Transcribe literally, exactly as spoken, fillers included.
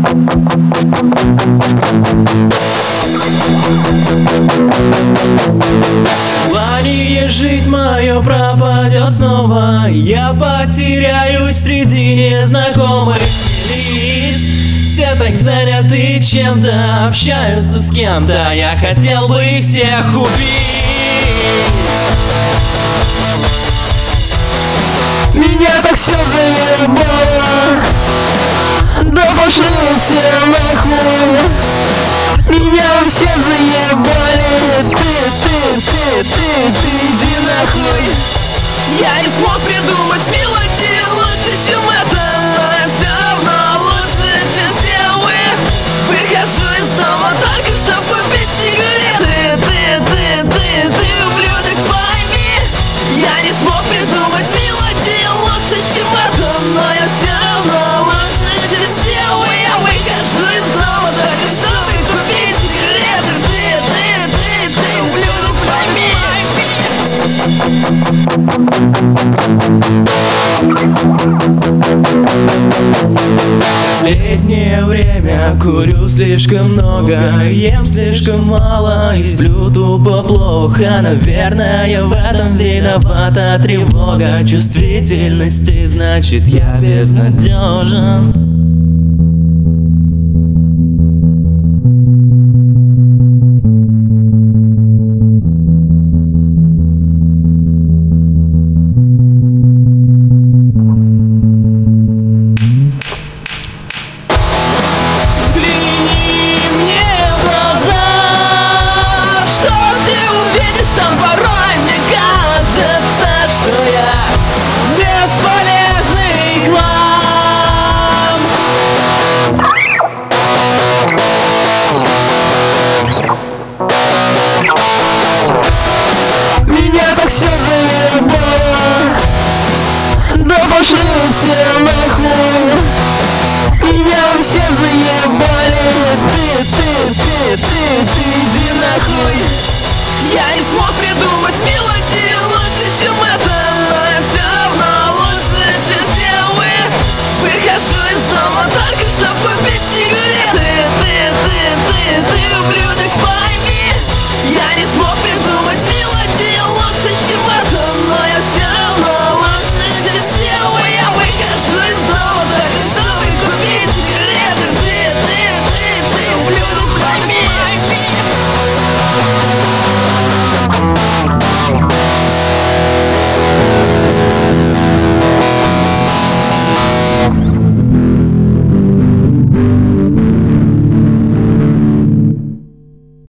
Желание жить мое пропадет снова. Я потеряюсь среди незнакомых лиц. Все так заняты чем-то, общаются с кем-то. Я хотел бы их всех убить. Меня так все завербало, да пошли все нахуй. Меня все заебали. Ты, ты, ты, ты, ты, иди нахуй. Я не смог придумать мелодию лучше, чем это, но я все равно лучше, чем все вы. Выхожу из дома только чтобы купить сигареты. Ты, ты, ты, ты, ублюдок, пойми. Я не смог придумать мелодию лучше, чем это, но я все равно лучше, чем все вы. Я выхожу из дома только чтобы купить сигареты. Ты, ты, ты, ты, ублюдок, пойми. Последнее время курю слишком много, ем слишком мало и сплю тупо плохо. Наверное, в этом виновата тревога чувствительности, значит я безнадежен.